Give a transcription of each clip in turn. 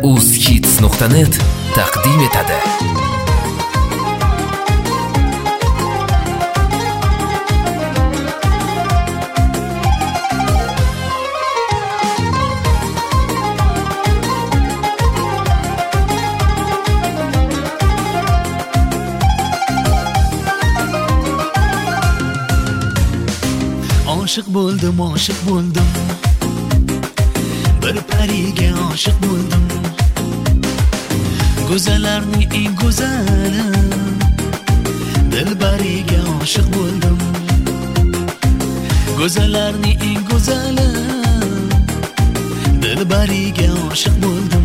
uzhits.net taqdim etadi. Aşık buldum bir pariga aşık buldum. Go'zallarning eng go'zali dilbariga aşık buldum. Go'zallarning eng go'zali dilbariga aşık buldum.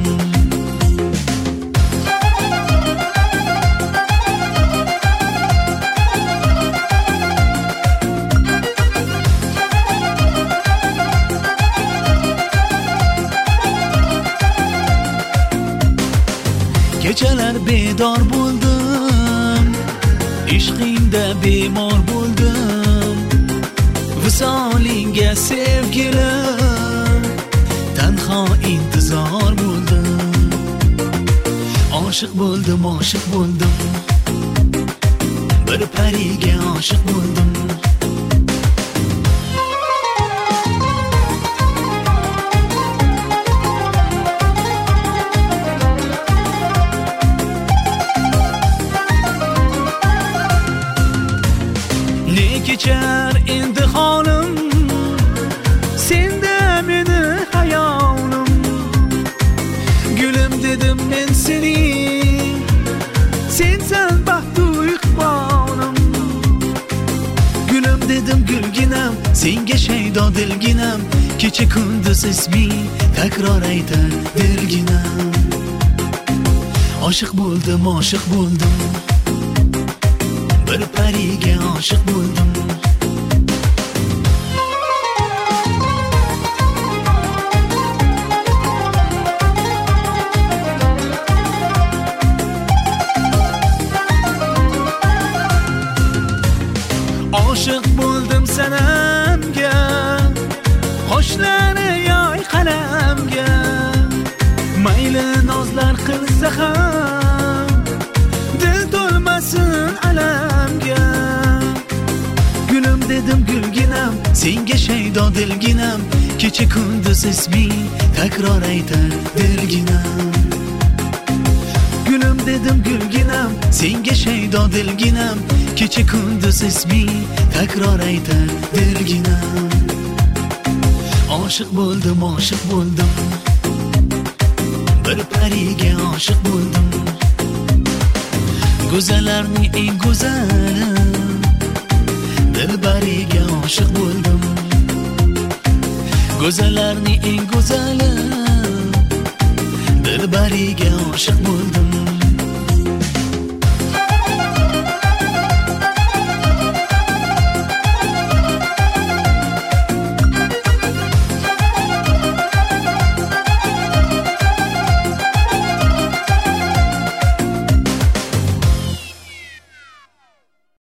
Kechalar bedor bo'ldim, ishqingda bemor bo'ldim. Visolingga sevgilim, tanho intizor bo'ldim. Aşık buldum, bir pariga aşık buldum. Kechar endi holim, senda meni hayolim. Gulim dedim men seni, sensan baxtu iqbolim. Gulim dedim gulginam, senga shaydo dilginam. Kecha kunduz isming takror aytar dilginam. Aşık buldum, bir pariga aşık buldum. Aşık buldum sanamga, qoshlari yoy qalamga. Mayli nozlar qilsa ham, dil to'lmasin alamga. Gulim dedim gulginam, senga shaydo dilginam. Kecha kunduz isming takror aytar dilginam. Gulim dedim gulginam, senga shaydo dilginam. Kecha kunduz isming takror aytar dilginam. Aşık buldum, bir pariga aşık buldum. Go'zallarning eng go'zali dilbariga aşık buldum. Go'zallarning eng go'zali dilbariga aşık buldum.